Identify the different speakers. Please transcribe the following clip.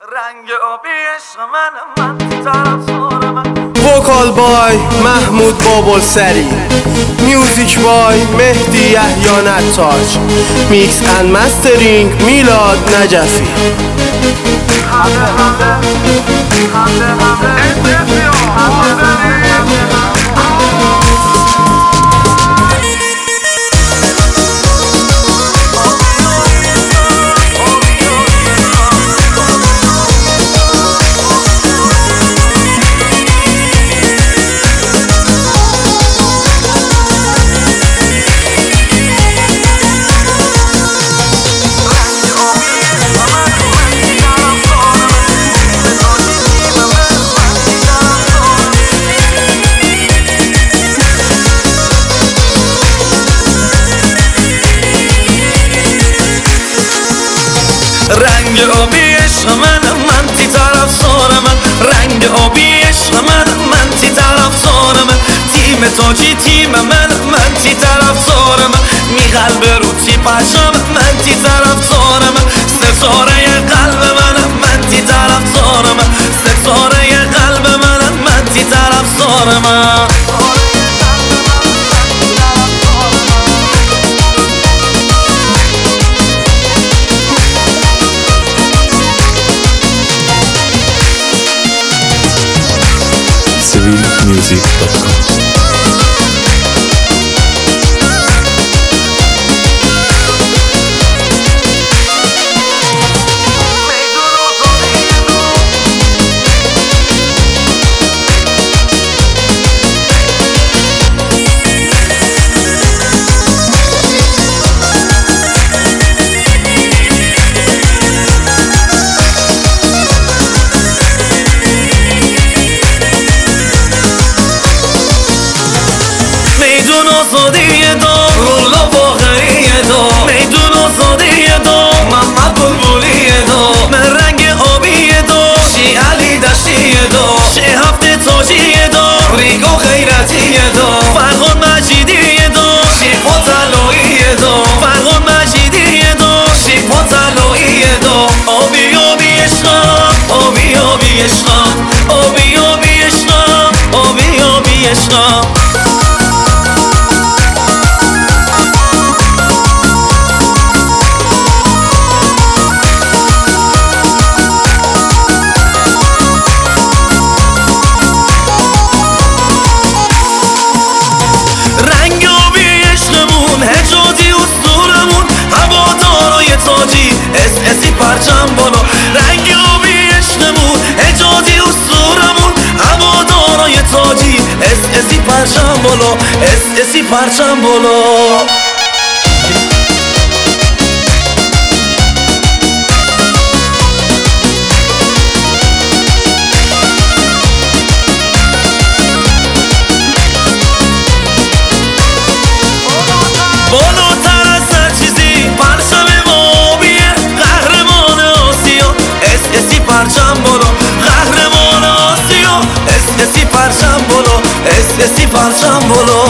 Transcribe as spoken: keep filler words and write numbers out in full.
Speaker 1: رنگ آبی عشق من من طرفدار من.
Speaker 2: وکال بای محمود بابلسری، میوزیک بای مهدی یحیی نتاج، میکس اند مسترینگ میلاد نجفی.
Speaker 1: رنگ آبی عشق من من تی طرفدار من. رنگ آبی عشق من من تی طرفدار من. تیم تاجی تیم من من تی طرفدار من. می قلب رو تی پشم من تی طرفدار من. ستاره قلب من من تی طرفدار من. ستاره قلب من من تی طرفدار من.
Speaker 3: سویل میوزیک دات کام.
Speaker 1: میدون آزادی دا رولا باقری دا. میدون آزادی دا محمد بلبلی دا. من رنگ آبی دا شی علی دشتی دا. شی هفته تاجی دا ریگو خیرتی دا. فرغان مجیدی دا شی پاتلایی دا. فرغان مجیدی دا شی پاتلایی دا. آبی آبی عشقم آبی آبی عشقم آبی آبی عشقم آبی آبی عشقم. اس اسی پرچم بالا. رنگ آبی عشقمون حجازی اسطورمون هوادارای تاجی. اس اسی پرچم بالا اس اسی پرچم بالا. بالاتر از هر چیزی پرچم اسی پرچم بالا. قهرمان آسیا اس اسی پرچم بالا اس اسی پرچم بالا.